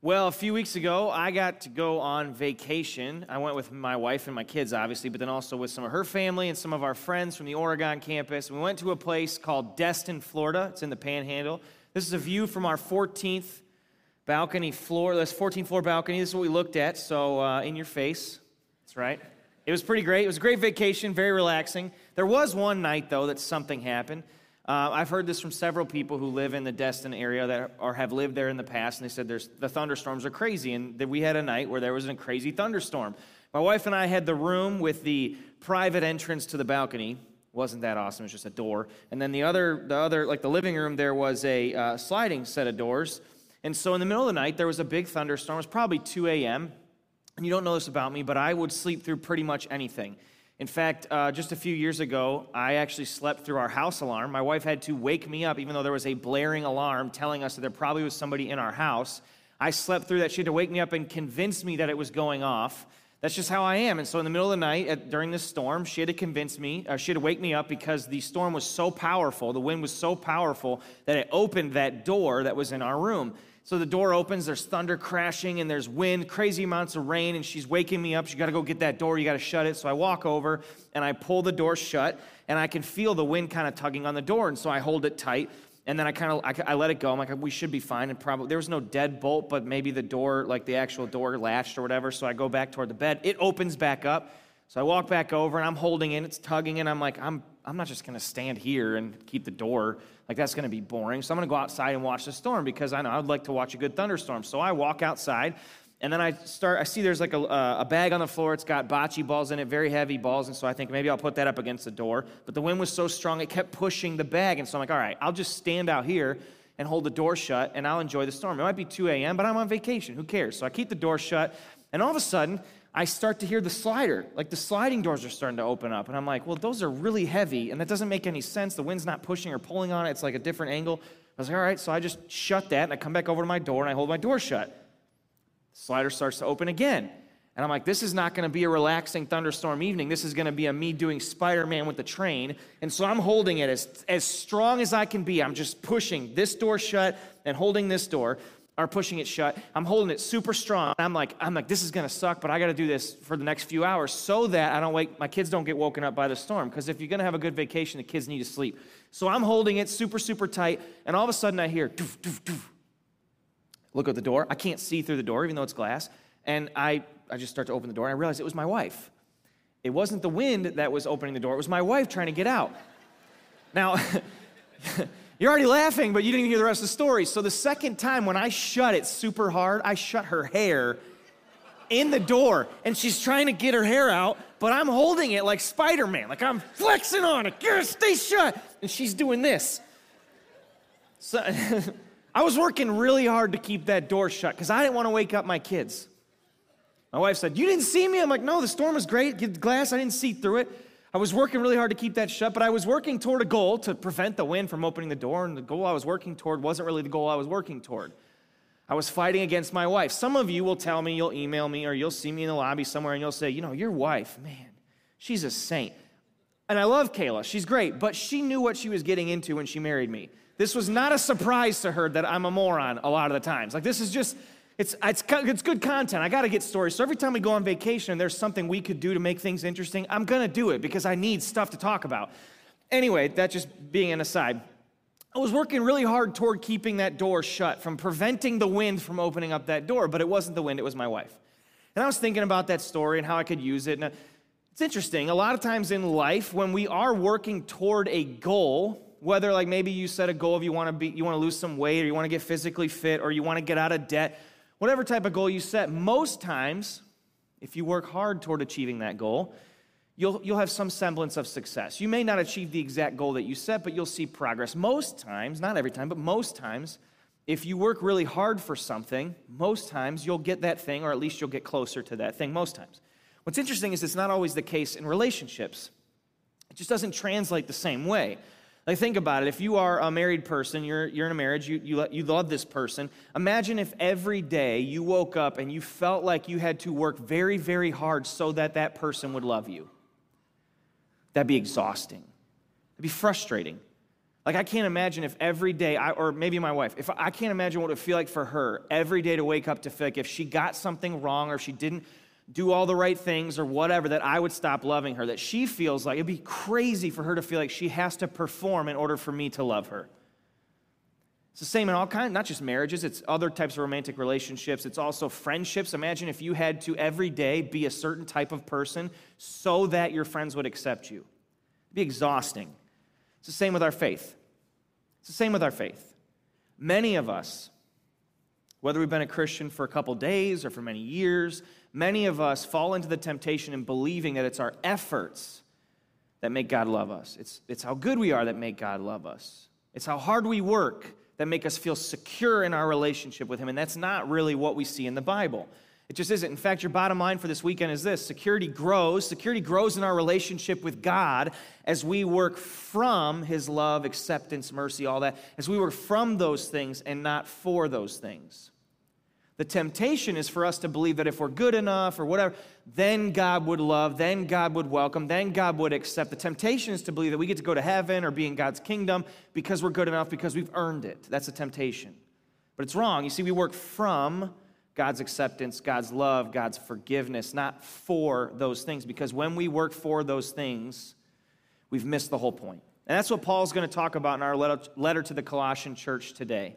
Well, a few weeks ago, I got to go on vacation. I went with my wife and my kids, obviously, but then also with some of her family and some of our friends from the Oregon campus. We went to a place called Destin, Florida. It's in the Panhandle. This is a view from our 14th balcony floor. This 14th floor balcony. This is what we looked at, so in your face. That's right. It was pretty great. It was a great vacation, very relaxing. There was one night, though, that something happened. I've heard this from several people who live in the Destin area or have lived there in the past, and they said the thunderstorms are crazy, and that we had a night where there was a crazy thunderstorm. My wife and I had the room with the private entrance to the balcony. Wasn't that awesome? It was just a door. And then the other, like the living room, there was a sliding set of doors. And so in the middle of the night, there was a big thunderstorm. It was probably 2 a.m., and you don't know this about me, but I would sleep through pretty much anything. In fact, just a few years ago, I actually slept through our house alarm. My wife had to wake me up, even though there was a blaring alarm telling us that there probably was somebody in our house. I slept through that. She had to wake me up and convince me that it was going off. That's just how I am. And so in the middle of the night, during this storm, she had to she had to wake me up because the storm was so powerful, the wind was so powerful, that it opened that door that was in our room. So the door opens, there's thunder crashing, and there's wind, crazy amounts of rain, and she's waking me up. She got to go get that door. You got to shut it. So I walk over, and I pull the door shut, and I can feel the wind kind of tugging on the door, and so I hold it tight, and then I let it go. I'm like, we should be fine, and probably there was no deadbolt, but maybe the door, like the actual door latched or whatever, so I go back toward the bed. It opens back up, so I walk back over, and I'm holding it. It's tugging, and I'm like, I'm not just going to stand here and keep the door. Like, that's going to be boring. So I'm going to go outside and watch the storm because I know I'd like to watch a good thunderstorm. So I walk outside, and then I see there's like a bag on the floor. It's got bocce balls in it, very heavy balls. And so I think maybe I'll put that up against the door. But the wind was so strong, it kept pushing the bag. And so I'm like, all right, I'll just stand out here and hold the door shut, and I'll enjoy the storm. It might be 2 a.m., but I'm on vacation. Who cares? So I keep the door shut, and all of a sudden, I start to hear the slider. Like the sliding doors are starting to open up. And I'm like, well, those are really heavy, and that doesn't make any sense. The wind's not pushing or pulling on it. It's like a different angle. I was like, all right, so I just shut that, and I come back over to my door, and I hold my door shut. The slider starts to open again. And I'm like, this is not going to be a relaxing thunderstorm evening. This is going to be me doing Spider-Man with the train. And so I'm holding it as strong as I can be. I'm just pushing this door shut and holding this door. Are pushing it shut. I'm holding it super strong. I'm like, this is going to suck, but I got to do this for the next few hours so that my kids don't get woken up by the storm. Because if you're going to have a good vacation, the kids need to sleep. So I'm holding it super, super tight, and all of a sudden I hear, doof, doof, doof. Look at the door. I can't see through the door, even though it's glass. And I just start to open the door, and I realize it was my wife. It wasn't the wind that was opening the door. It was my wife trying to get out. Now, you're already laughing, but you didn't even hear the rest of the story. So the second time when I shut it super hard, I shut her hair in the door, and she's trying to get her hair out, but I'm holding it like Spider-Man, like I'm flexing on it. Stay shut. And she's doing this. So I was working really hard to keep that door shut because I didn't want to wake up my kids. My wife said, you didn't see me? I'm like, no, the storm was great. The glass, I didn't see through it. I was working really hard to keep that shut, but I was working toward a goal to prevent the wind from opening the door, and the goal I was working toward wasn't really the goal I was working toward. I was fighting against my wife. Some of you will tell me, you'll email me, or you'll see me in the lobby somewhere, and you'll say, your wife, man, she's a saint. And I love Kayla. She's great, but she knew what she was getting into when she married me. This was not a surprise to her that I'm a moron a lot of the times. Like, this is just... It's good content. I got to get stories. So every time we go on vacation and there's something we could do to make things interesting, I'm going to do it because I need stuff to talk about. Anyway, that just being an aside. I was working really hard toward keeping that door shut, from preventing the wind from opening up that door, but it wasn't the wind, it was my wife. And I was thinking about that story and how I could use it. And it's interesting. A lot of times in life, when we are working toward a goal, whether like maybe you set a goal of you want to lose some weight, or you want to get physically fit, or you want to get out of debt, whatever type of goal you set, most times, if you work hard toward achieving that goal, you'll have some semblance of success. You may not achieve the exact goal that you set, but you'll see progress. Most times, not every time, but most times, if you work really hard for something, most times you'll get that thing, or at least you'll get closer to that thing most times. What's interesting is it's not always the case in relationships. It just doesn't translate the same way. Like, think about it. If you are a married person, you're in a marriage, you love this person. Imagine if every day you woke up and you felt like you had to work very, very hard so that that person would love you. That'd be exhausting. It'd be frustrating. Like, I can't imagine if every day, or maybe my wife, if I can't imagine what it would feel like for her every day to wake up to feel like if she got something wrong or if she didn't do all the right things or whatever, that I would stop loving her, that she feels like it'd be crazy for her to feel like she has to perform in order for me to love her. It's the same in all kinds, not just marriages, it's other types of romantic relationships. It's also friendships. Imagine if you had to every day be a certain type of person so that your friends would accept you. It'd be exhausting. It's the same with our faith. It's the same with our faith. Many of us, whether we've been a Christian for a couple days or for many years, many of us fall into the temptation in believing that it's our efforts that make God love us. It's how good we are that make God love us. It's how hard we work that make us feel secure in our relationship with Him, and that's not really what we see in the Bible. It just isn't. In fact, your bottom line for this weekend is this: security grows. Security grows in our relationship with God as we work from His love, acceptance, mercy, all that, as we work from those things and not for those things. The temptation is for us to believe that if we're good enough or whatever, then God would love, then God would welcome, then God would accept. The temptation is to believe that we get to go to heaven or be in God's kingdom because we're good enough, because we've earned it. That's a temptation. But it's wrong. You see, we work from God's acceptance, God's love, God's forgiveness, not for those things, because when we work for those things, we've missed the whole point. And that's what Paul's going to talk about in our letter to the Colossian church today.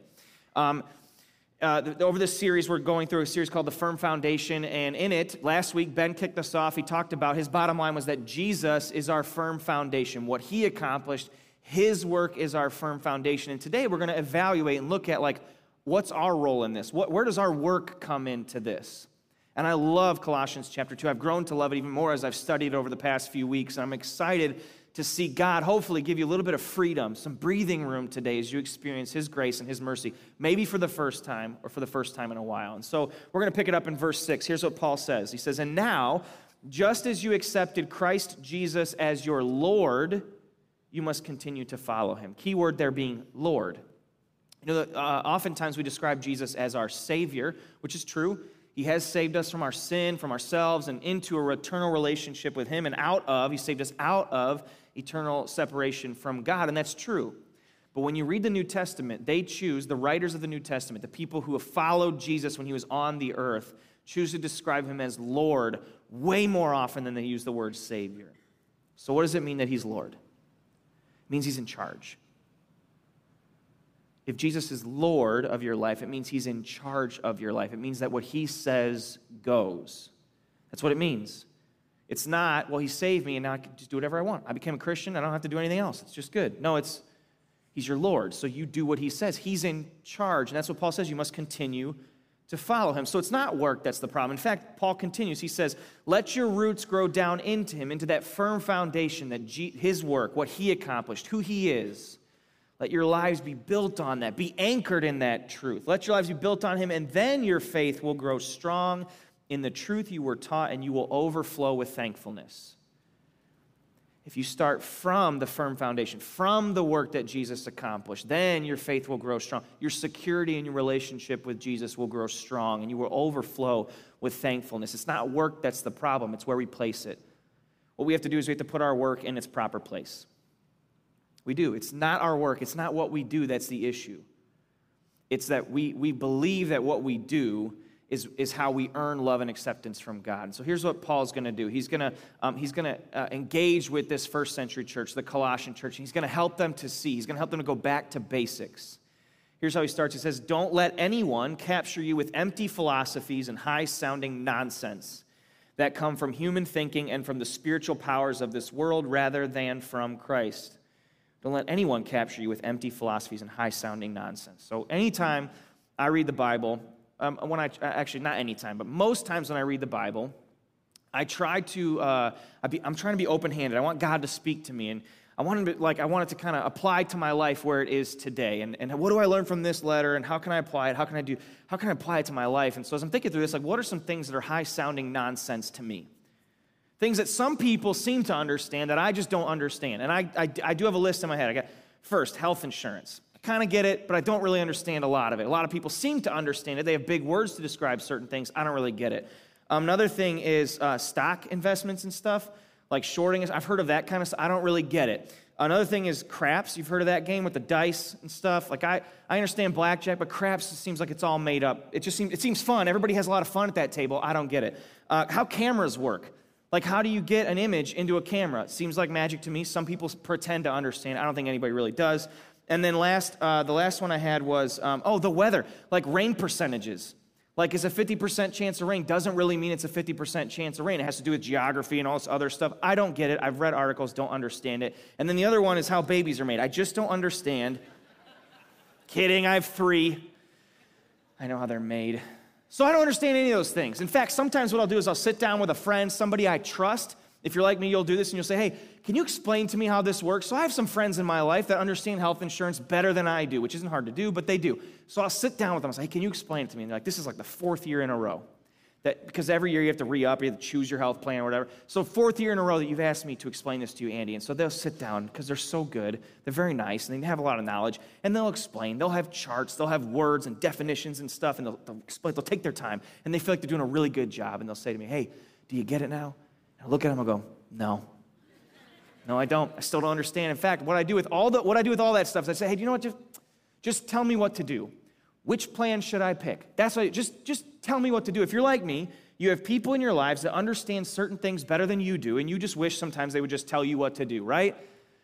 Over this series, we're going through a series called The Firm Foundation, and in it, last week, Ben kicked us off. He talked about, his bottom line was that Jesus is our firm foundation. What He accomplished, His work is our firm foundation. And today, we're going to evaluate and look at, what's our role in this? Where does our work come into this? And I love Colossians chapter 2. I've grown to love it even more as I've studied it over the past few weeks, and I'm excited to see God hopefully give you a little bit of freedom, some breathing room today as you experience His grace and His mercy, maybe for the first time or for the first time in a while. And so we're going to pick it up in verse 6. Here's what Paul says. He says, "And now, just as you accepted Christ Jesus as your Lord, you must continue to follow Him." Key word there being Lord. You know, oftentimes we describe Jesus as our Savior, which is true. He has saved us from our sin, from ourselves, and into a eternal relationship with Him, and He saved us out of eternal separation from God, and that's true. But when you read the New Testament, the writers of the New Testament, the people who have followed Jesus when He was on the earth, choose to describe Him as Lord way more often than they use the word Savior. So what does it mean that He's Lord? It means He's in charge. If Jesus is Lord of your life, it means He's in charge of your life. It means that what He says goes. That's what it means. It's not, well, He saved me and now I can just do whatever I want. I became a Christian, I don't have to do anything else. It's just good. No, He's your Lord, so you do what He says. He's in charge, and that's what Paul says. You must continue to follow Him. So it's not work that's the problem. In fact, Paul continues. He says, let your roots grow down into Him, into that firm foundation, that His work, what He accomplished, who He is. Let your lives be built on that. Be anchored in that truth. Let your lives be built on Him, and then your faith will grow strong in the truth you were taught, and you will overflow with thankfulness. If you start from the firm foundation, from the work that Jesus accomplished, then your faith will grow strong. Your security in your relationship with Jesus will grow strong, and you will overflow with thankfulness. It's not work that's the problem. It's where we place it. What we have to do is we have to put our work in its proper place. We do. It's not our work. It's not what we do that's the issue. It's that we believe that what we do is how we earn love and acceptance from God. And so here's what Paul's going to do. He's going to engage with this first century church, the Colossian church. He's going to help them to see. He's going to help them to go back to basics. Here's how he starts. He says, "Don't let anyone capture you with empty philosophies and high-sounding nonsense that come from human thinking and from the spiritual powers of this world rather than from Christ. Don't let anyone capture you with empty philosophies and high-sounding nonsense." So anytime I read the Bible, actually not anytime, but most times when I read the Bible, I try to, I'm trying to be open-handed. I want God to speak to me, and I want it to kind of apply to my life where it is today. And what do I learn from this letter, and how can I apply it? How can I apply it to my life? And so as I'm thinking through this, what are some things that are high-sounding nonsense to me? Things that some people seem to understand that I just don't understand. And I do have a list in my head. I got, first, health insurance. I kind of get it, but I don't really understand a lot of it. A lot of people seem to understand it. They have big words to describe certain things. I don't really get it. Another thing is stock investments and stuff, like shorting. I've heard of that kind of stuff. I don't really get it. Another thing is craps. You've heard of that game with the dice and stuff. Like I understand blackjack, but craps seems like it's all made up. It seems fun. Everybody has a lot of fun at that table. I don't get it. How cameras work. Like how do you get an image into a camera? It seems like magic to me. Some people pretend to understand. I don't think anybody really does. And then the last one I had was, the weather. Like rain percentages. Like, is a 50% chance of rain doesn't really mean it's a 50% chance of rain. It has to do with geography and all this other stuff. I don't get it. I've read articles, don't understand it. And then the other one is how babies are made. I just don't understand. Kidding, I have 3. I know how they're made. So I don't understand any of those things. In fact, sometimes what I'll do is I'll sit down with a friend, somebody I trust. If you're like me, you'll do this and you'll say, hey, can you explain to me how this works? So I have some friends in my life that understand health insurance better than I do, which isn't hard to do, but they do. So I'll sit down with them and say, hey, can you explain it to me? And they're like, this is like the 4th year in a row. Because every year you have to re-up, you have to choose your health plan or whatever. So 4th year in a row that you've asked me to explain this to you, Andy. And so they'll sit down because they're so good. They're very nice and they have a lot of knowledge. And they'll explain. They'll have charts. They'll have words and definitions and stuff. And they'll explain. They'll take their time. And they feel like they're doing a really good job. And they'll say to me, hey, do you get it now? And I look at them and go, no. No, I don't. I still don't understand. In fact, what I do with all that stuff is I say, hey, do you know what? Just tell me what to do. Which plan should I pick? That's what. Just tell me what to do. If you're like me, you have people in your lives that understand certain things better than you do, and you just wish sometimes they would just tell you what to do, right?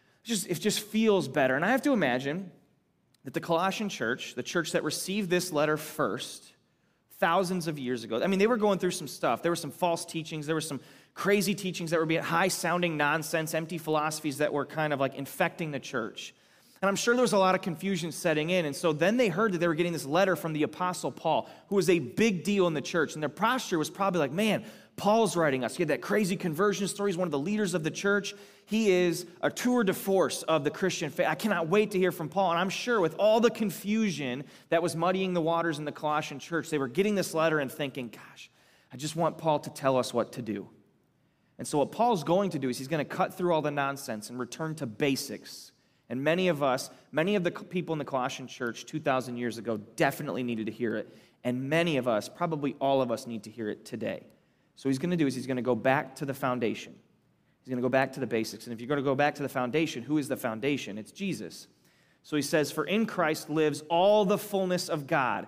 It just feels better. And I have to imagine that the Colossian church, the church that received this letter first, thousands of years ago, I mean, they were going through some stuff. There were some false teachings. There were some crazy teachings that were being high-sounding nonsense, empty philosophies that were kind of like infecting the church. And I'm sure there was a lot of confusion setting in. And so then they heard that they were getting this letter from the Apostle Paul, who was a big deal in the church. And their posture was probably like, man, Paul's writing us. He had that crazy conversion story. He's one of the leaders of the church. He is a tour de force of the Christian faith. I cannot wait to hear from Paul. And I'm sure with all the confusion that was muddying the waters in the Colossian church, they were getting this letter and thinking, gosh, I just want Paul to tell us what to do. And so what Paul's going to do is he's going to cut through all the nonsense and return to basics. And many of the people in the Colossian church 2,000 years ago definitely needed to hear it. And many of us, probably all of us, need to hear it today. So what he's going to do is he's going to go back to the foundation. He's going to go back to the basics. And if you're going to go back to the foundation, who is the foundation? It's Jesus. So he says, for in Christ lives all the fullness of God.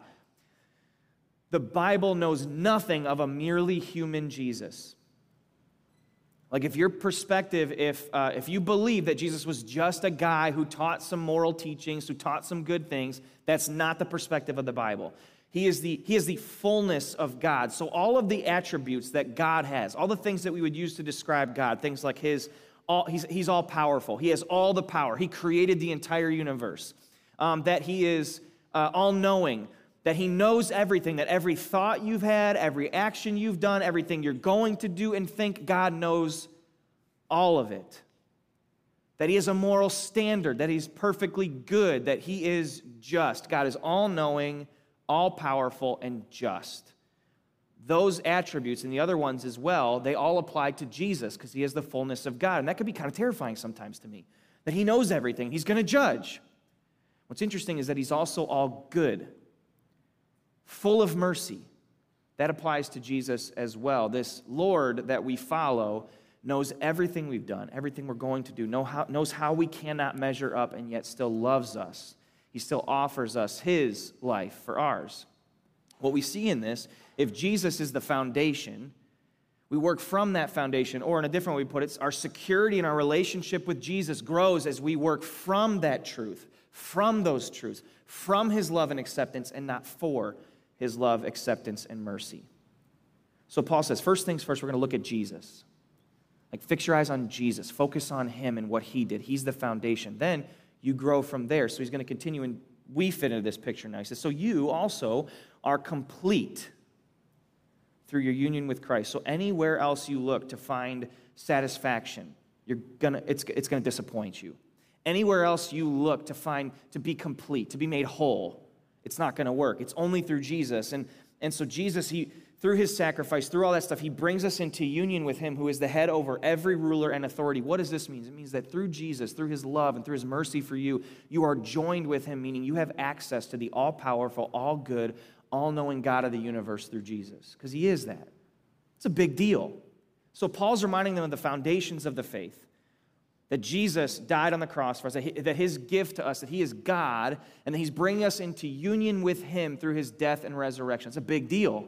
The Bible knows nothing of a merely human Jesus. Like if your perspective, if you believe that Jesus was just a guy who taught some moral teachings, who taught some good things, that's not the perspective of the Bible. He is the fullness of God. So all of the attributes that God has, all the things that we would use to describe God, things like he's all powerful. He has all the power. He created the entire universe. That he is all knowing. That he knows everything, that every thought you've had, every action you've done, everything you're going to do and think, God knows all of it. That he has a moral standard, that he's perfectly good, that he is just. God is all-knowing, all-powerful, and just. Those attributes and the other ones as well, they all apply to Jesus because he is the fullness of God. And that could be kind of terrifying sometimes to me, that he knows everything. He's going to judge. What's interesting is that he's also all good. Full of mercy. That applies to Jesus as well. This Lord that we follow knows everything we've done, everything we're going to do, knows how we cannot measure up and yet still loves us. He still offers us his life for ours. What we see in this, if Jesus is the foundation, we work from that foundation, or in a different way we put it, our security in our relationship with Jesus grows as we work from that truth, from those truths, from his love and acceptance, and not for his love, acceptance, and mercy. So Paul says, first things first, we're going to look at Jesus. Like, fix your eyes on Jesus. Focus on him and what he did. He's the foundation. Then you grow from there. So he's going to continue, and we fit into this picture now. He says, so you also are complete through your union with Christ. So anywhere else you look to find satisfaction, it's going to disappoint you. Anywhere else you look to be complete, to be made whole, it's not going to work. It's only through Jesus. And so Jesus, through his sacrifice, through all that stuff, he brings us into union with him who is the head over every ruler and authority. What does this mean? It means that through Jesus, through his love and through his mercy for you, you are joined with him, meaning you have access to the all-powerful, all-good, all-knowing God of the universe through Jesus, because he is that. It's a big deal. So Paul's reminding them of the foundations of the faith. That Jesus died on the cross for us, that his gift to us, that he is God, and that he's bringing us into union with him through his death and resurrection. It's a big deal.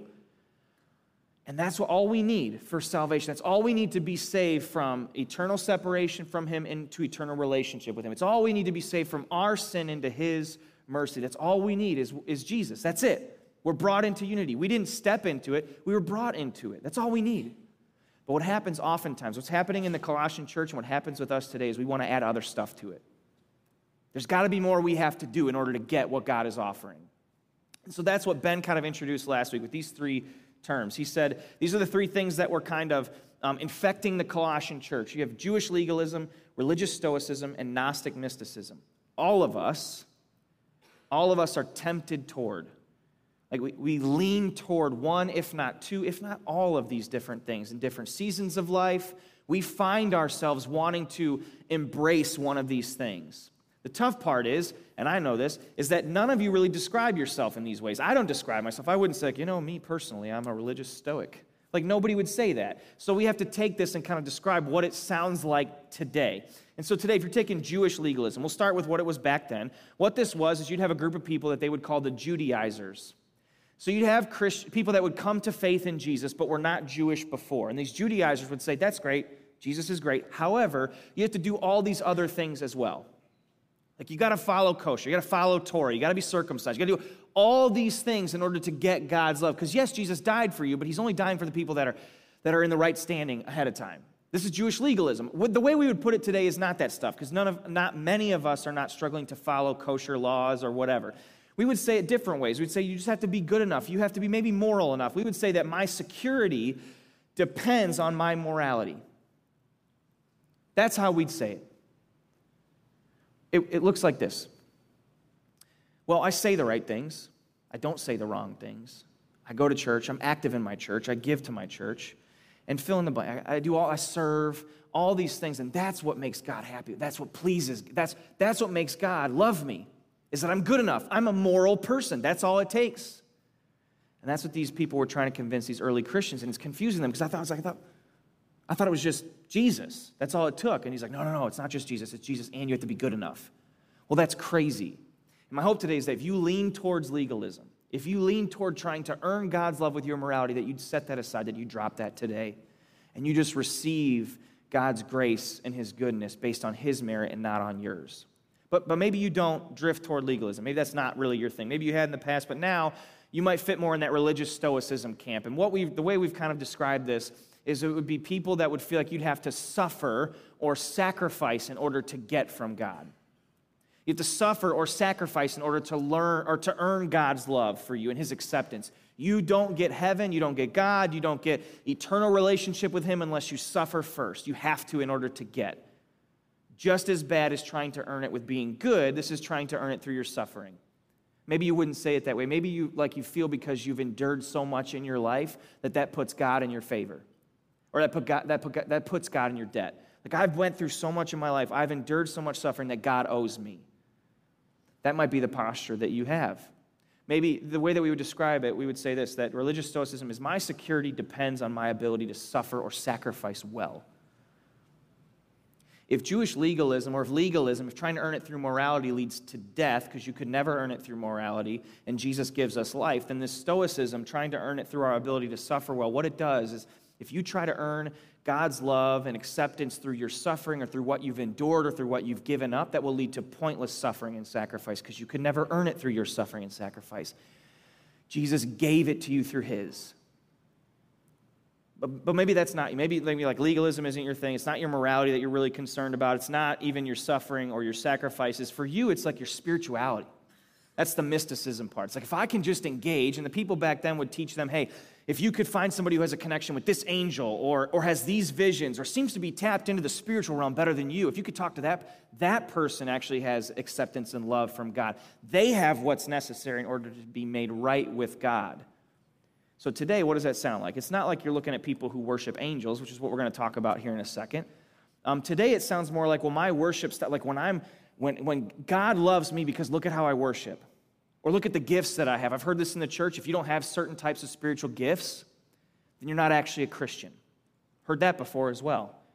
And that's all we need for salvation. That's all we need to be saved from eternal separation from him into eternal relationship with him. It's all we need to be saved from our sin into his mercy. That's all we need is Jesus. That's it. We're brought into unity. We didn't step into it. We were brought into it. That's all we need. But what happens oftentimes, what's happening in the Colossian church and what happens with us today is we want to add other stuff to it. There's got to be more we have to do in order to get what God is offering. And so that's what Ben kind of introduced last week with these three terms. He said these are the three things that were kind of infecting the Colossian church. You have Jewish legalism, religious stoicism, and Gnostic mysticism. All of us are tempted toward. Like we lean toward one, if not two, if not all of these different things in different seasons of life. We find ourselves wanting to embrace one of these things. The tough part is, and I know this, is that none of you really describe yourself in these ways. I don't describe myself. I wouldn't say, me personally, I'm a religious stoic. Like nobody would say that. So we have to take this and kind of describe what it sounds like today. And so today, if you're taking Jewish legalism, we'll start with what it was back then. What this was is you'd have a group of people that they would call the Judaizers. So you'd have people that would come to faith in Jesus, but were not Jewish before. And these Judaizers would say, that's great, Jesus is great. However, you have to do all these other things as well. Like you got to follow kosher, you got to follow Torah, you got to be circumcised, you got to do all these things in order to get God's love. Because yes, Jesus died for you, but he's only dying for the people that are in the right standing ahead of time. This is Jewish legalism. The way we would put it today is not that stuff, because not many of us are not struggling to follow kosher laws or whatever. We would say it different ways. We'd say you just have to be good enough. You have to be maybe moral enough. We would say that my security depends on my morality. That's how we'd say it. It looks like this. Well, I say the right things. I don't say the wrong things. I go to church. I'm active in my church. I give to my church. And fill in the blank. I serve, all these things, and that's what makes God happy. That's what pleases. That's what makes God love me, is that I'm good enough. I'm a moral person. That's all it takes. And that's what these people were trying to convince these early Christians, and it's confusing them because I thought it was just Jesus. That's all it took. And he's like, no, it's not just Jesus. It's Jesus, and you have to be good enough. Well, that's crazy. And my hope today is that if you lean towards legalism, if you lean toward trying to earn God's love with your morality, that you'd set that aside, that you drop that today, and you just receive God's grace and his goodness based on his merit and not on yours. But maybe you don't drift toward legalism. Maybe that's not really your thing. Maybe you had in the past, but now you might fit more in that religious stoicism camp. And the way we've kind of described this is it would be people that would feel like you'd have to suffer or sacrifice in order to get from God. You have to suffer or sacrifice in order to learn or to earn God's love for you and his acceptance. You don't get heaven, you don't get God, you don't get eternal relationship with him unless you suffer first. You have to in order to get. Just as bad as trying to earn it with being good, this is trying to earn it through your suffering. Maybe you wouldn't say it that way. Maybe you feel because you've endured so much in your life that puts God in your favor. Or that puts God in your debt. Like, I've went through so much in my life. I've endured so much suffering that God owes me. That might be the posture that you have. Maybe the way that we would describe it, we would say this, that religious stoicism is my security depends on my ability to suffer or sacrifice well. If Jewish legalism, or if trying to earn it through morality leads to death, because you could never earn it through morality, and Jesus gives us life, then this stoicism, trying to earn it through our ability to suffer well, what it does is, if you try to earn God's love and acceptance through your suffering or through what you've endured or through what you've given up, that will lead to pointless suffering and sacrifice because you could never earn it through your suffering and sacrifice. Jesus gave it to you through his. But maybe that's not, maybe like legalism isn't your thing. It's not your morality that you're really concerned about. It's not even your suffering or your sacrifices. For you, it's like your spirituality. That's the mysticism part. It's like if I can just engage, and the people back then would teach them, hey, if you could find somebody who has a connection with this angel or has these visions or seems to be tapped into the spiritual realm better than you, if you could talk to that person actually has acceptance and love from God. They have what's necessary in order to be made right with God. So today, what does that sound like? It's not like you're looking at people who worship angels, which is what we're going to talk about here in a second. Today, it sounds more like, well, my worship stuff, like when God loves me because look at how I worship. Or look at the gifts that I have. I've heard this in the church. If you don't have certain types of spiritual gifts, then you're not actually a Christian. Heard that before as well.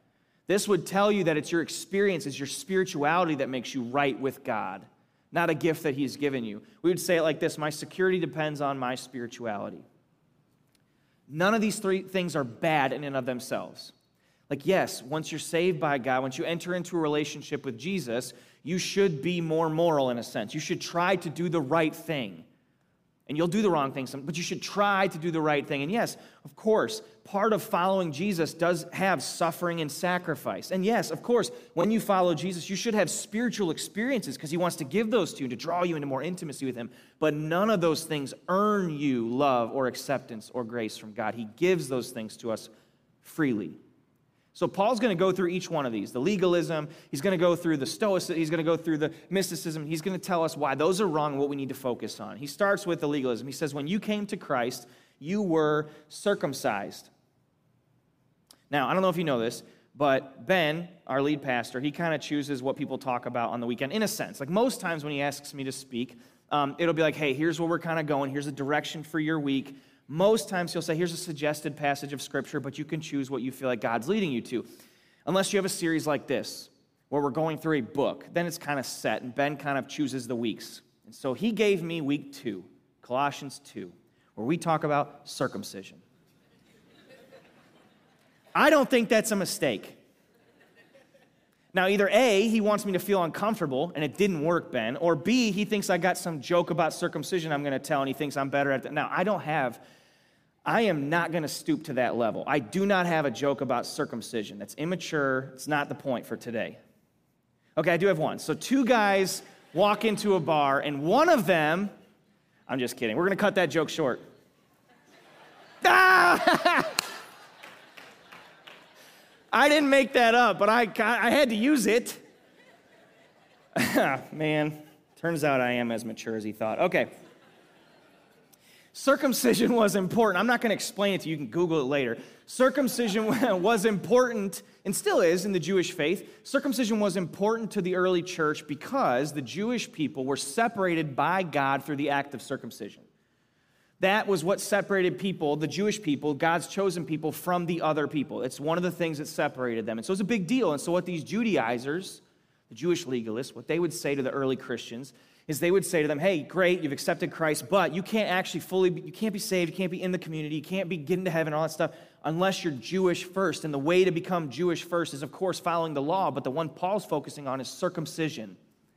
This would tell you that it's your experience, it's your spirituality that makes you right with God, not a gift that he's given you. We would say it like this: my security depends on my spirituality. None of these three things are bad in and of themselves. Like, yes, once you're saved by God, once you enter into a relationship with Jesus, you should be more moral in a sense. You should try to do the right thing. And you'll do the wrong thing, but you should try to do the right thing. And yes, of course, part of following Jesus does have suffering and sacrifice. And yes, of course, when you follow Jesus, you should have spiritual experiences because he wants to give those to you to draw you into more intimacy with him. But none of those things earn you love or acceptance or grace from God. He gives those things to us freely. So Paul's going to go through each one of these. The legalism, he's going to go through the stoicism, he's going to go through the mysticism. He's going to tell us why those are wrong and what we need to focus on. He starts with the legalism. He says, when you came to Christ, you were circumcised. Now, I don't know if you know this, but Ben, our lead pastor, he kind of chooses what people talk about on the weekend, in a sense. Like most times when he asks me to speak, it'll be like, hey, here's where we're kind of going. Here's a direction for your week. Most times he'll say, here's a suggested passage of Scripture, but you can choose what you feel like God's leading you to. Unless you have a series like this, where we're going through a book, then it's kind of set, and Ben kind of chooses the weeks. And so he gave me week 2, Colossians 2, where we talk about circumcision. I don't think that's a mistake. Now, either A, he wants me to feel uncomfortable, and it didn't work, Ben, or B, he thinks I got some joke about circumcision I'm going to tell, and he thinks I'm better at that. Now, I am not going to stoop to that level. I do not have a joke about circumcision. That's immature. It's not the point for today. Okay, I do have one. So 2 guys walk into a bar, and one of them, I'm just kidding. We're going to cut that joke short. Ah! I didn't make that up, but I had to use it. Man, turns out I am as mature as he thought. Okay. Circumcision was important. I'm not going to explain it to you. You can Google it later. Circumcision was important, and still is in the Jewish faith. Circumcision was important to the early church because the Jewish people were separated by God through the act of circumcision. That was what separated people, the Jewish people, God's chosen people, from the other people. It's one of the things that separated them. And so it's a big deal. And so what these Judaizers, the Jewish legalists, what they would say to the early Christians is they would say to them, hey, great, you've accepted Christ, but you can't actually you can't be saved, you can't be in the community, you can't be getting to heaven, all that stuff, unless you're Jewish first. And the way to become Jewish first is, of course, following the law, but the one Paul's focusing on is circumcision.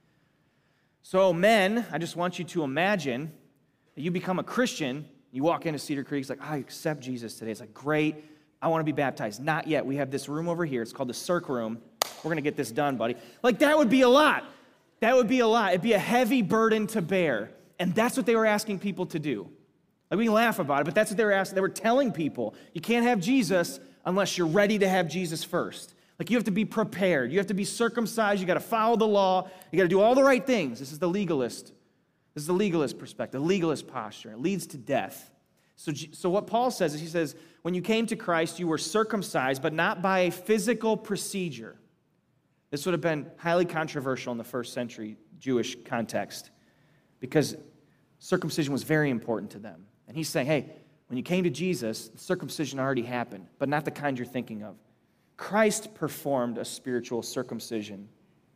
So men, I just want you to imagine you become a Christian, you walk into Cedar Creek, it's like, I accept Jesus today. It's like, great, I want to be baptized. Not yet. We have this room over here. It's called the Circ Room. We're going to get this done, buddy. Like, that would be a lot. That would be a lot. It'd be a heavy burden to bear. And that's what they were asking people to do. Like, we can laugh about it, but that's what they were asking. They were telling people, you can't have Jesus unless you're ready to have Jesus first. Like, you have to be prepared. You have to be circumcised. You got to follow the law. You got to do all the right things. This is the legalist. This is the legalist perspective, the legalist posture. It leads to death. So what Paul says is, he says, when you came to Christ, you were circumcised, but not by a physical procedure. This would have been highly controversial in the first century Jewish context because circumcision was very important to them. And he's saying, hey, when you came to Jesus, the circumcision already happened, but not the kind you're thinking of. Christ performed a spiritual circumcision,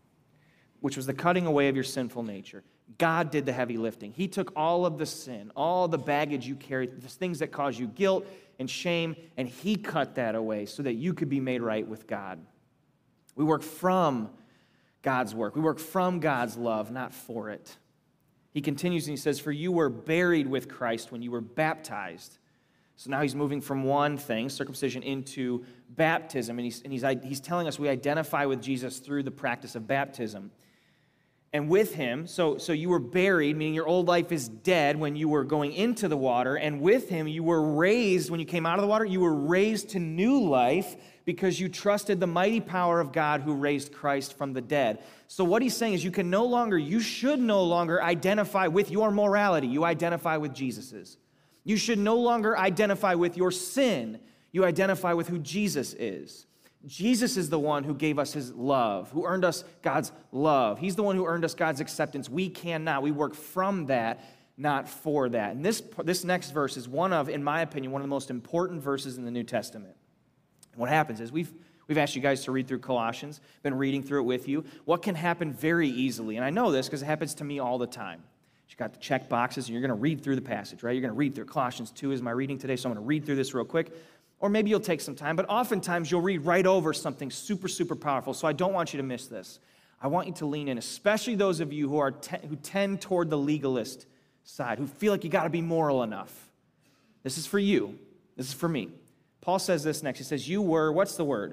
which was the cutting away of your sinful nature. God did the heavy lifting. He took all of the sin, all the baggage you carried, the things that cause you guilt and shame, and he cut that away so that you could be made right with God. We work from God's work. We work from God's love, not for it. He continues and he says, for you were buried with Christ when you were baptized. So now he's moving from one thing, circumcision, into baptism, and he's telling us we identify with Jesus through the practice of baptism. And with him, so you were buried, meaning your old life is dead when you were going into the water, and with him you were raised, when you came out of the water, you were raised to new life because you trusted the mighty power of God who raised Christ from the dead. So what he's saying is you should no longer identify with your morality. You identify with Jesus's. You should no longer identify with your sin. You identify with who Jesus is. Jesus is the one who gave us his love, who earned us God's love. He's the one who earned us God's acceptance. We cannot. We work from that, not for that. And this next verse is in my opinion, one of the most important verses in the New Testament. And what happens is we've We've asked you guys to read through Colossians, been reading through it with you. What can happen very easily, and I know this because it happens to me all the time. You got the check boxes, and you're going to read through the passage, right? You're going to read through Colossians 2 is my reading today, so I'm going to read through this real quick. Or maybe you'll take some time, but oftentimes you'll read right over something super, super powerful, so I don't want you to miss this. I want you to lean in, especially those of you who tend toward the legalist side, who feel like you got to be moral enough. This is for you. This is for me. Paul says this next. He says, you were, what's the word?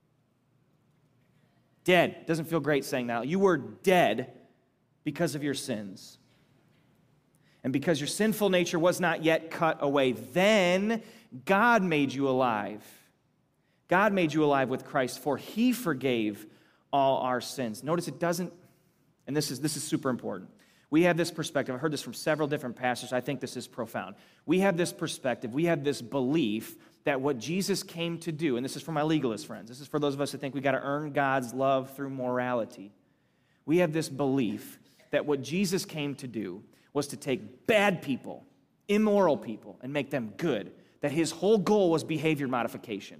Dead. Doesn't feel great saying that. You were dead because of your sins. And because your sinful nature was not yet cut away, then God made you alive. God made you alive with Christ, for he forgave all our sins. Notice it doesn't, and this is super important. We have this perspective. I've heard this from several different pastors. I think this is profound. We have this perspective. We have this belief that what Jesus came to do, and this is for my legalist friends. This is for those of us who think we got to earn God's love through morality. We have this belief that what Jesus came to do was to take bad people, immoral people, and make them good. That his whole goal was behavior modification.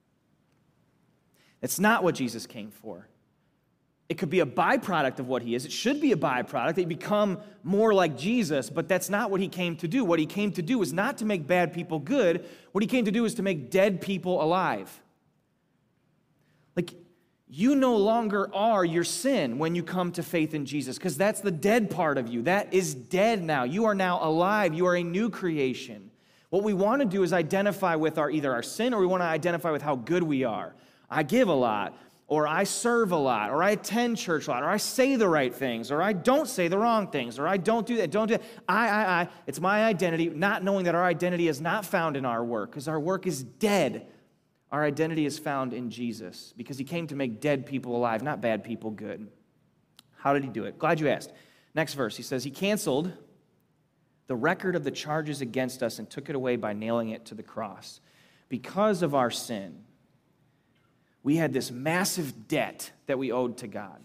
It's not what Jesus came for. It could be a byproduct of what he is. It should be a byproduct. They become more like Jesus, but that's not what he came to do. What he came to do is not to make bad people good. What he came to do is to make dead people alive. Like, you no longer are your sin when you come to faith in Jesus, because that's the dead part of you. That is dead now. You are now alive. You are a new creation. What we want to do is identify with either our sin, or we want to identify with how good we are. I give a lot, or I serve a lot, or I attend church a lot, or I say the right things, or I don't say the wrong things, or I don't do that, don't do that. I. It's my identity, not knowing that our identity is not found in our work, because our work is dead. Our identity is found in Jesus, because he came to make dead people alive, not bad people good. How did he do it? Glad you asked. Next verse, he says, he canceled the record of the charges against us and took it away by nailing it to the cross. Because of our sin, we had this massive debt that we owed to God.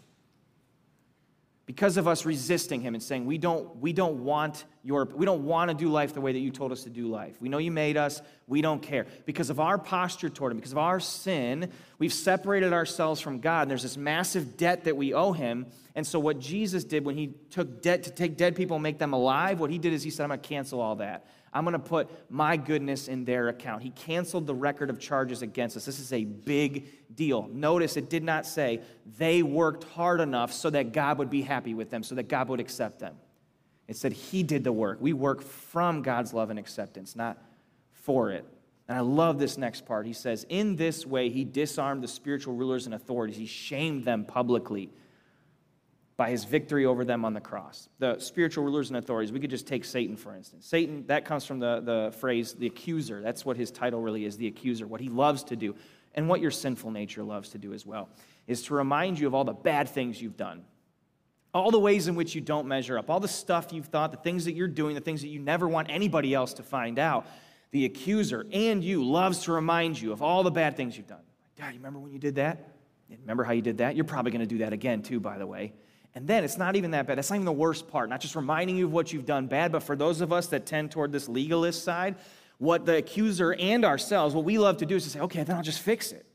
Because of us resisting him and saying, we don't want to do life the way that you told us to do life. We know you made us. We don't care. Because of our posture toward him, because of our sin, we've separated ourselves from God. And there's this massive debt that we owe him. And so what Jesus did when he took debt to take dead people and make them alive, what he did is he said, I'm going to cancel all that. I'm going to put my goodness in their account. He canceled the record of charges against us. This is a big deal. Notice it did not say they worked hard enough so that God would be happy with them, so that God would accept them. It said he did the work. We work from God's love and acceptance, not for it. And I love this next part. He says, in this way, he disarmed the spiritual rulers and authorities. He shamed them publicly by his victory over them on the cross. The spiritual rulers and authorities, we could just take Satan, for instance. Satan, that comes from the phrase, the accuser. That's what his title really is, the accuser, what he loves to do, and what your sinful nature loves to do as well, is to remind you of all the bad things you've done, all the ways in which you don't measure up, all the stuff you've thought, the things that you're doing, the things that you never want anybody else to find out. The accuser and you loves to remind you of all the bad things you've done. Dad, you remember when you did that? Remember how you did that? You're probably going to do that again too, by the way. And then it's not even that bad. That's not even the worst part. Not just reminding you of what you've done bad, but for those of us that tend toward this legalist side, what the accuser and ourselves, what we love to do is to say, okay, then I'll just fix it.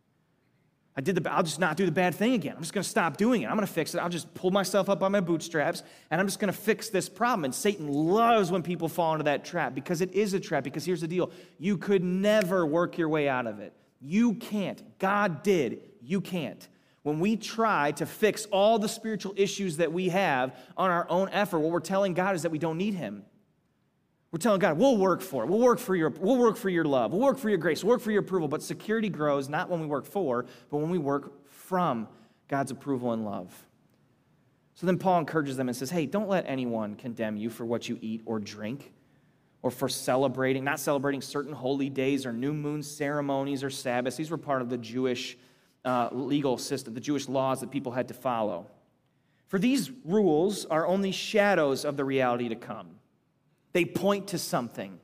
I'll just not do the bad thing again. I'm just going to stop doing it. I'm going to fix it. I'll just pull myself up by my bootstraps, and I'm just going to fix this problem. And Satan loves when people fall into that trap, because it is a trap. Because here's the deal. You could never work your way out of it. You can't. God did. You can't. When we try to fix all the spiritual issues that we have on our own effort, what we're telling God is that we don't need him. We're telling God, we'll work for it. We'll work for your love. We'll work for your grace. We'll work for your approval. But security grows not when we work for, but when we work from God's approval and love. So then Paul encourages them and says, hey, don't let anyone condemn you for what you eat or drink, or for not celebrating certain holy days or new moon ceremonies or Sabbaths. These were part of the Jewish legal system, the Jewish laws that people had to follow. For these rules are only shadows of the reality to come. They point to something.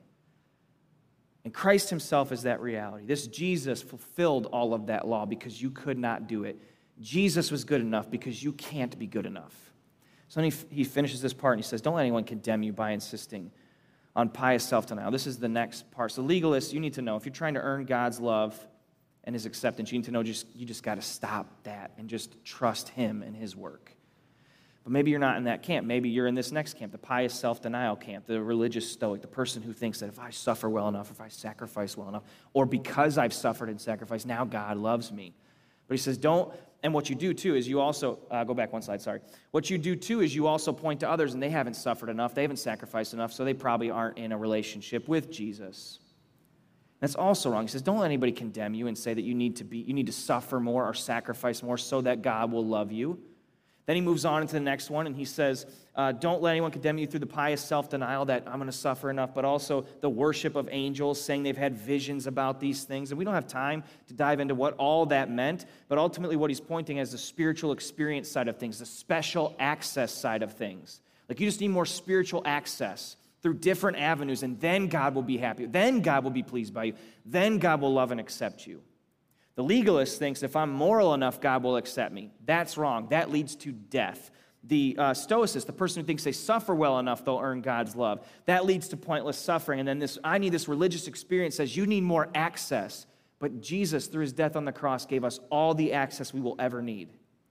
And Christ himself is that reality. This Jesus fulfilled all of that law because you could not do it. Jesus was good enough because you can't be good enough. So then he finishes this part and he says, don't let anyone condemn you by insisting on pious self-denial. This is the next part. So legalists, you need to know, if you're trying to earn God's love, and his acceptance. You need to know you just got to stop that and just trust him and his work. But maybe you're not in that camp. Maybe you're in this next camp, the pious self-denial camp, the religious stoic, the person who thinks that if I suffer well enough, if I sacrifice well enough, or because I've suffered and sacrificed, now God loves me. But he says, don't, and what you do too is you also, go back one slide, sorry. What you do too is you also point to others and they haven't suffered enough, they haven't sacrificed enough, so they probably aren't in a relationship with Jesus. That's also wrong. He says, don't let anybody condemn you and say that you need to suffer more or sacrifice more so that God will love you. Then he moves on into the next one, and he says, don't let anyone condemn you through the pious self-denial that I'm going to suffer enough, but also the worship of angels, saying they've had visions about these things. And we don't have time to dive into what all that meant, but ultimately what he's pointing as the spiritual experience side of things, the special access side of things. Like you just need more spiritual access through different avenues, and then God will be happy. Then God will be pleased by you. Then God will love and accept you. The legalist thinks if I'm moral enough, God will accept me. That's wrong. That leads to death. The stoicist, the person who thinks they suffer well enough, they'll earn God's love. That leads to pointless suffering. And then I need this religious experience says you need more access. But Jesus, through his death on the cross, gave us all the access we will ever need.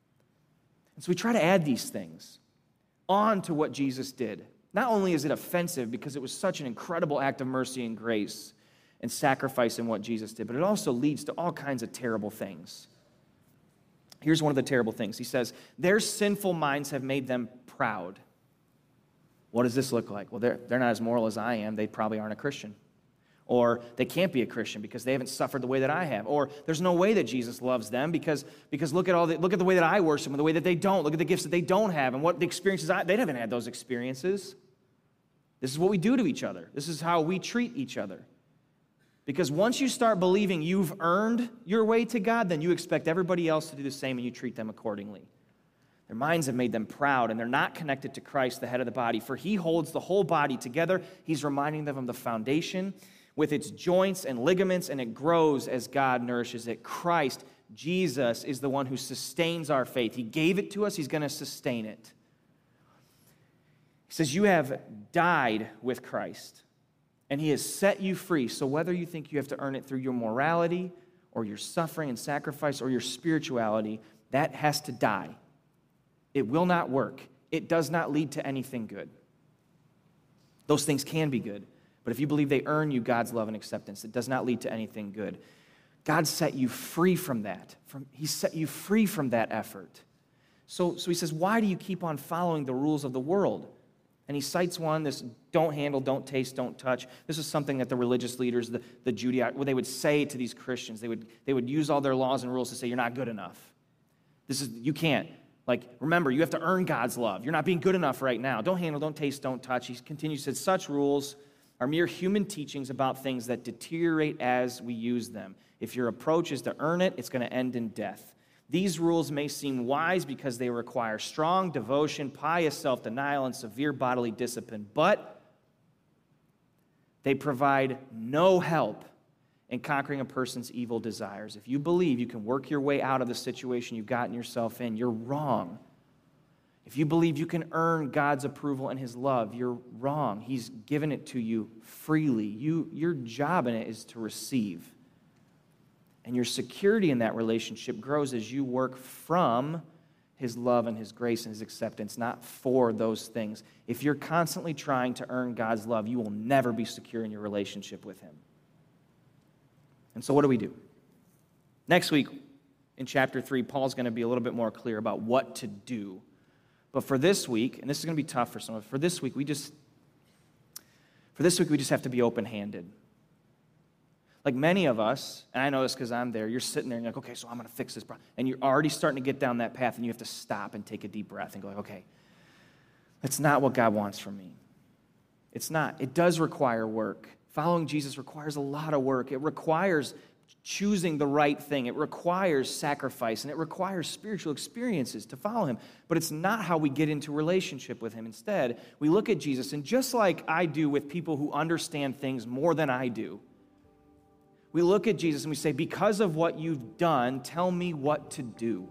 And so we try to add these things on to what Jesus did. Not only is it offensive because it was such an incredible act of mercy and grace and sacrifice in what Jesus did, but it also leads to all kinds of terrible things. Here's one of the terrible things. He says, their sinful minds have made them proud. What does this look like? Well, they're not as moral as I am. They probably aren't a Christian. Or they can't be a Christian because they haven't suffered the way that I have. Or there's no way that Jesus loves them because look at the way that I worship and the way that they don't. Look at the gifts that they don't have and what the experiences they haven't had those experiences. This is what we do to each other. This is how we treat each other. Because once you start believing you've earned your way to God, then you expect everybody else to do the same and you treat them accordingly. Their minds have made them proud, and they're not connected to Christ, the head of the body. For he holds the whole body together. He's reminding them of the foundation with its joints and ligaments, and it grows as God nourishes it. Christ, Jesus, is the one who sustains our faith. He gave it to us. He's going to sustain it. He says, you have died with Christ, and he has set you free. So whether you think you have to earn it through your morality or your suffering and sacrifice or your spirituality, that has to die. It will not work. It does not lead to anything good. Those things can be good, but if you believe they earn you God's love and acceptance, it does not lead to anything good. God set you free from that. He set you free from that effort. So he says, why do you keep on following the rules of the world? And he cites one, this don't handle, don't taste, don't touch. This is something that the religious leaders, the Judaizers, what they would say to these Christians. They would use all their laws and rules to say, you're not good enough. You can't. Like, remember, you have to earn God's love. You're not being good enough right now. Don't handle, don't taste, don't touch. He continues, said, such rules are mere human teachings about things that deteriorate as we use them. If your approach is to earn it, it's going to end in death. These rules may seem wise because they require strong devotion, pious self-denial, and severe bodily discipline, but they provide no help in conquering a person's evil desires. If you believe you can work your way out of the situation you've gotten yourself in, you're wrong. If you believe you can earn God's approval and his love, you're wrong. He's given it to you freely. Your job in it is to receive. And your security in that relationship grows as you work from his love and his grace and his acceptance, not for those things. If you're constantly trying to earn God's love, you will never be secure in your relationship with him. And so what do? Next week, in chapter 3, Paul's going to be a little bit more clear about what to do. But for this week, and this is going to be tough for some of us, for this week we just have to be open-handed. Like many of us, and I know this because I'm there, you're sitting there and you're like, okay, so I'm going to fix this problem. And you're already starting to get down that path, and you have to stop and take a deep breath and go, okay, that's not what God wants from me. It's not. It does require work. Following Jesus requires a lot of work. It requires choosing the right thing. It requires sacrifice, and it requires spiritual experiences to follow him. But it's not how we get into relationship with him. Instead, we look at Jesus, and just like I do with people who understand things more than I do, we look at Jesus and we say, because of what you've done, tell me what to do.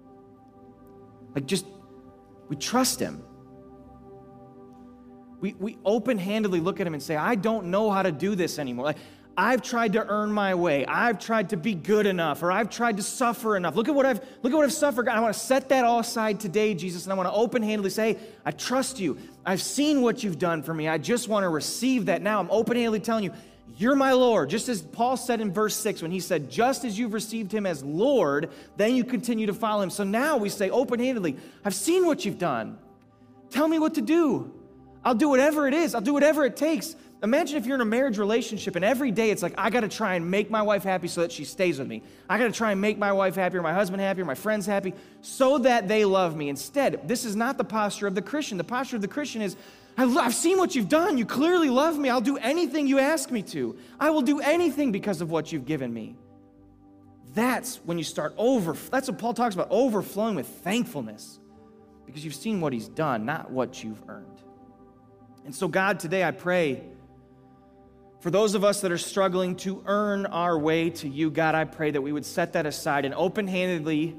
We trust him. We open-handedly look at him and say, I don't know how to do this anymore. I've tried to earn my way. I've tried to be good enough, or I've tried to suffer enough. Look at what I've suffered. I want to set that all aside today, Jesus, and I want to open-handedly say, I trust you. I've seen what you've done for me. I just want to receive that now. I'm open-handedly telling you, you're my Lord. Just as Paul said in verse 6 when he said, just as you've received him as Lord, then you continue to follow him. So now we say open-handedly, I've seen what you've done. Tell me what to do. I'll do whatever it is. I'll do whatever it takes. Imagine if you're in a marriage relationship and every day it's like, I got to try and make my wife happy so that she stays with me. I got to try and make my wife happy or my husband happy or my friends happy so that they love me. Instead, this is not the posture of the Christian. The posture of the Christian is, I've seen what you've done. You clearly love me. I'll do anything you ask me to. I will do anything because of what you've given me. That's when you start that's what Paul talks about, overflowing with thankfulness because you've seen what he's done, not what you've earned. And so God, today I pray for those of us that are struggling to earn our way to you, God, I pray that we would set that aside and open-handedly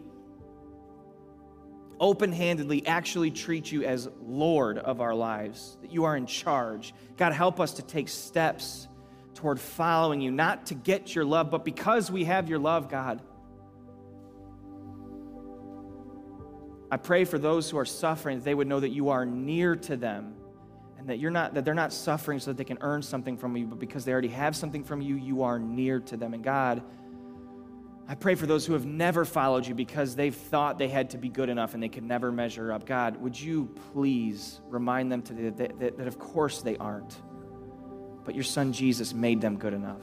actually treat you as Lord of our lives, that you are in charge. God, help us to take steps toward following you, not to get your love, but because we have your love, God. I pray for those who are suffering, that they would know that you are near to them, and that they're not suffering so that they can earn something from you, but because they already have something from you, you are near to them. And God, I pray for those who have never followed you because they've thought they had to be good enough and they could never measure up. God, would you please remind them today that of course they aren't, but your son Jesus made them good enough.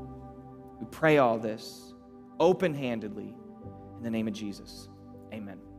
We pray all this open-handedly in the name of Jesus. Amen.